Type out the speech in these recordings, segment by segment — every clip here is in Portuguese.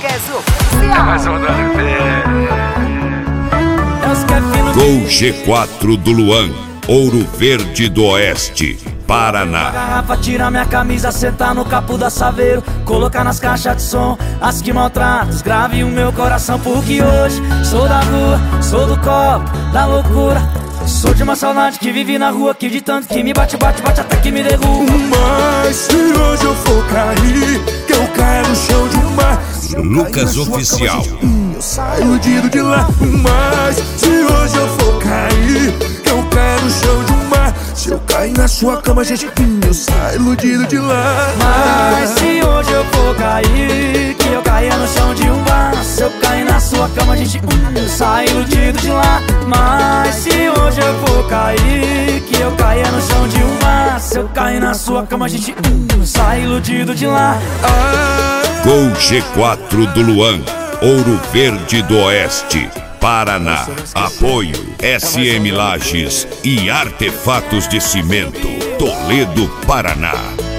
Gol G4 do Luan, Ouro Verde do Oeste, Paraná. Garrafa, tirar minha camisa, sentar no capo da Saveiro, colocar nas caixas de som as que maltratam, grave o meu coração, porque hoje sou da rua, sou do copo, da loucura. Sou de uma saudade que vive na rua, que de tanto que me bate, bate, bate até que me derruba. Mas se hoje eu for cair, que eu caia no chão de um mar. Lucas Oficial. Eu saio iludido de lá. Mas se hoje eu for cair, que eu caia no chão de um mar. Se eu cair na sua cama, gente, eu saio iludido de lá. Mas se hoje eu for cair, que eu caia no chão de um bar. Se eu cair na sua cama, gente, eu saio iludido de lá. Mas se hoje eu for cair, que eu caia no chão de um bar. Se eu cair na sua cama, gente, eu saio iludido de lá. Gol G4 do Luan, Ouro Verde do Oeste, Paraná. Apoio SM Lages e Artefatos de Cimento, Toledo, Paraná.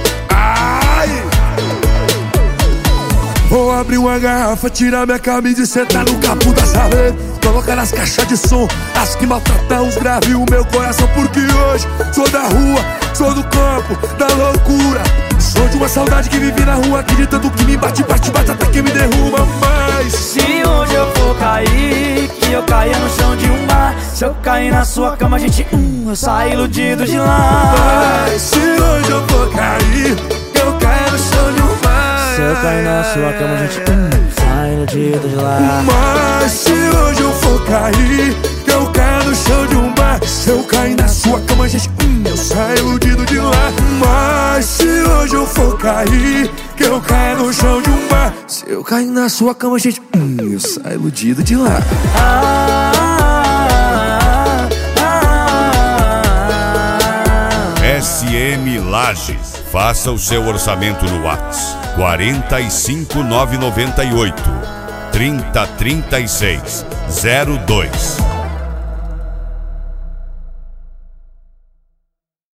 Vou abrir uma garrafa, tirar minha camisa e sentar no capo da Saveiro, colocar nas caixas de som as que maltratam os graves o meu coração, porque hoje sou da rua, sou do campo, da loucura. Sou de uma saudade que vive na rua, que de tanto que me bate, bate, bate até que me derruba. Mas se hoje eu for cair, que eu caia no chão de um bar. Se eu cair na sua cama, gente, eu saio iludido de lá. Mas se hoje eu for cair, que eu caia no chão de um bar. Se eu cair na sua cama, gente, saio iludido de lá. Mas se hoje eu for cair, que eu caia no chão de um bar. Se eu cair na sua cama, gente, eu saio iludido de lá. Mas se hoje eu for cair, que eu caia no chão de um bar. Se eu cair na sua cama, gente, eu saio iludido de lá. SM Lages. Faça o seu orçamento no WhatsApp 45998 3036 02.